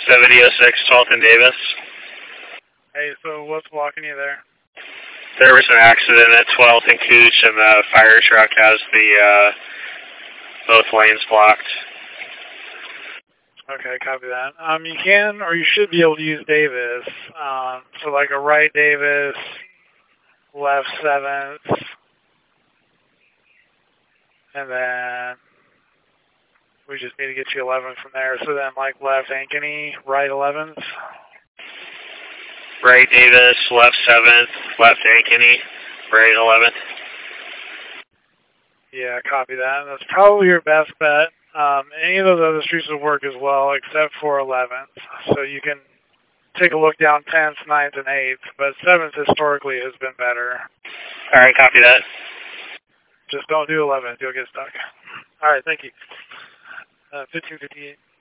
7006 12th and Davis. Hey, so what's blocking you there? There was an accident at 12th and Cooch, and the fire truck has the both lanes blocked. Okay, copy that. You can, or you should be able to use Davis. So like a right Davis, left 7th, and then we just need to get you 11 from there. So then like left Ankeny, right 11th. Right Davis, left 7th, left Ankeny, right 11th. Yeah, copy that. That's probably your best bet. Any of those other streets will work as well, except for 11th. So you can take a look down 10th, 9th, and 8th, but 7th historically has been better. All right, copy that. Just don't do 11th. You'll get stuck. All right, thank you. 1558.